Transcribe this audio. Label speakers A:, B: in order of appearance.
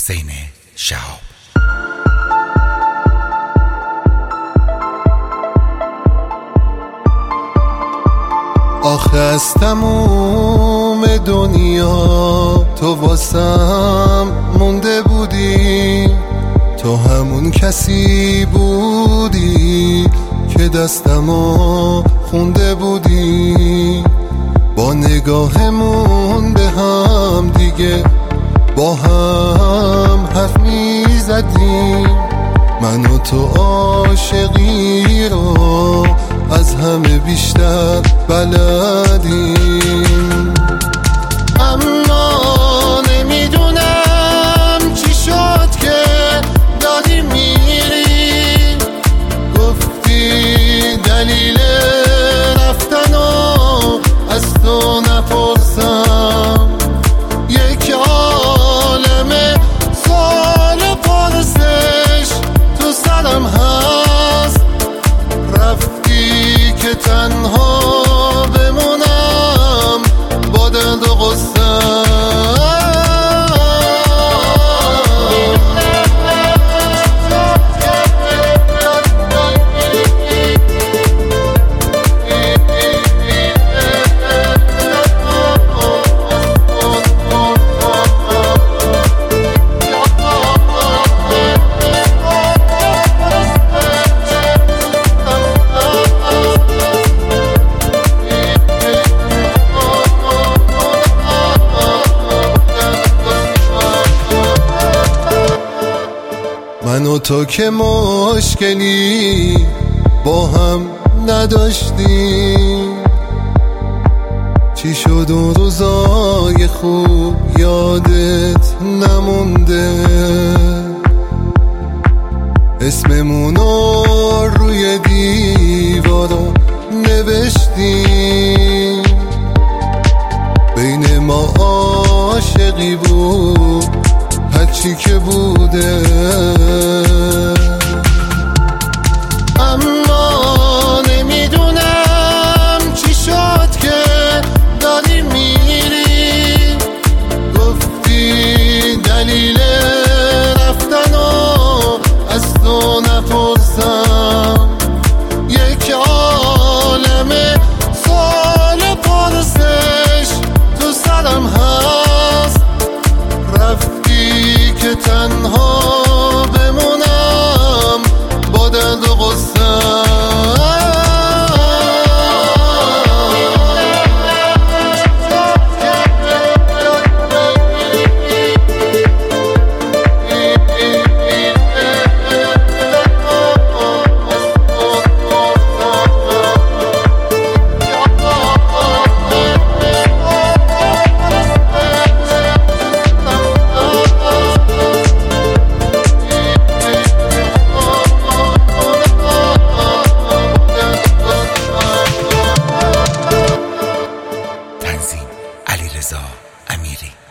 A: حسین شهاب.
B: آخه از تموم دنیا تو واسم مونده بودی، تو همون کسی بودی که دستمو خونده بودی. با نگاهمون به هم دیگه با هم حرف می زدیم، من و تو عاشقی رو از همه بیشتر بلدیم. اما نمیدونم چی شد که داری میری، گفتی دلیل رفتنو از تو نپرسم. یک عالم سوال پرسش تو سرم هست، رفتی که تنها بمونم با درد و غصه. من و تو که مشکلی با هم نداشتیم، چی شد اون روزای خوب یادت نمونده؟ اسممونو روی دیوارو نوشتیم، بین ما عاشقی بود هرچی که بوده. اما نمیدونم چی شد که داری میری، گفتی دلیل رفتنو از تو نپرسم. یک عالم سوال پرسش تو سرم هست، رفتی که تنها بمونم با درد و غصه.
A: علیرضا امیری.